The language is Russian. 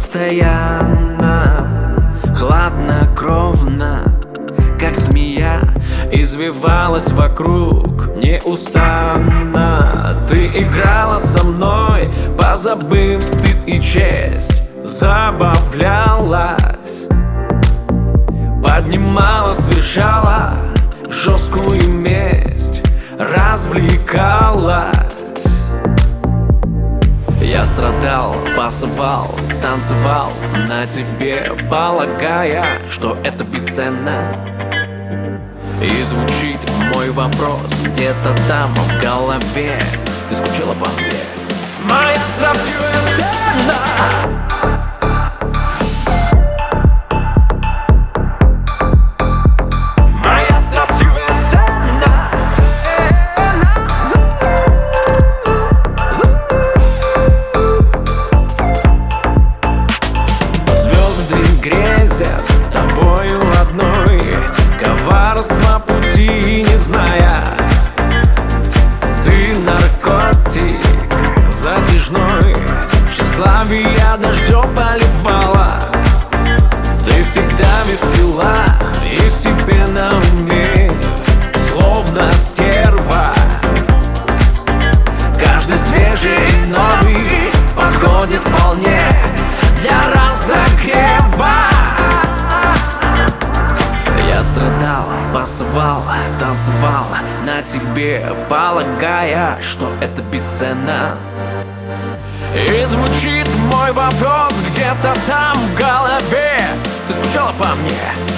постоянно, хладнокровно, как змея, извивалась вокруг неустанно. Ты играла со мной, позабыв стыд и честь, забавлялась, поднимала, совершала жесткую месть, развлекалась. Я страдал, пасовал, танцевал на тебе, полагая, что это бесценно. И звучит мой вопрос где-то там в голове: ты скучала по мне, моя строптивая сцена? Грезят тобою одной, коварства пути не зная. Ты наркотик затяжной, тщеславие дождем поливала. Ты всегда весела и себе на уме, словно стерва. Каждый свежий и новый подходит вполне для разогрева. Я страдал, пасовал, танцевал на тебе, полагая, что это бесценно. И звучит мой вопрос где-то там в голове: ты скучала по мне,